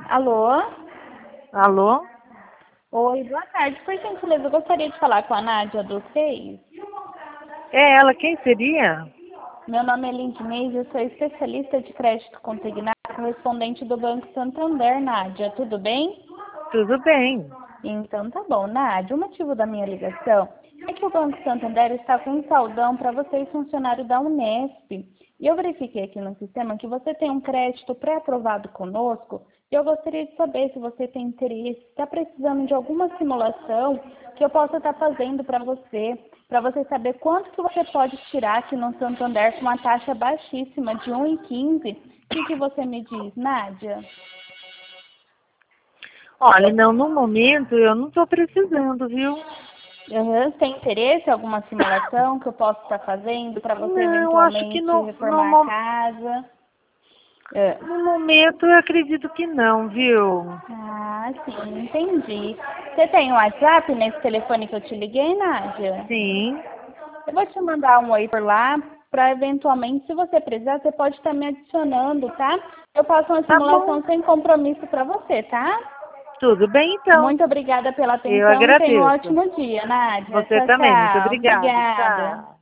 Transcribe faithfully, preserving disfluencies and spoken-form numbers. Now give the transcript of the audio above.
Alô? Alô? Oi, boa tarde. Por gentileza, eu gostaria de falar com a Nádia do seis. É ela, quem seria? Meu nome é Lindinês, eu sou especialista de crédito consignado, correspondente do Banco Santander, Nádia. Tudo bem? Tudo bem. Então tá bom, Nádia. O motivo da minha ligação é que o Banco Santander está com um saldão para você, funcionário da Unesp. E eu verifiquei aqui no sistema que você tem um crédito pré-aprovado conosco. E eu gostaria de saber se você tem interesse, está precisando de alguma simulação que eu possa estar fazendo para você, para você saber quanto que você pode tirar aqui no Santander com uma taxa baixíssima de um vírgula quinze. O que, que você me diz, Nádia? Olha, não, no momento eu não estou precisando, viu? Uhum. Tem interesse em alguma simulação que eu posso estar fazendo para você Não, acho que eventualmente no, no, reformar a mo- casa? É. no momento eu acredito que não, viu? Ah, sim, entendi. Você tem um WhatsApp nesse telefone que eu te liguei, Nádia? Sim, Eu vou te mandar um oi por lá, para eventualmente, se você precisar, você pode estar me adicionando, tá? Eu faço uma tá bom. simulação sem compromisso para você, tá? Tudo bem então. Muito obrigada pela Eu atenção e tenha um agradeço. ótimo dia, Nádia. Você Tchau, também, muito tchau. obrigada. Obrigada. Tchau.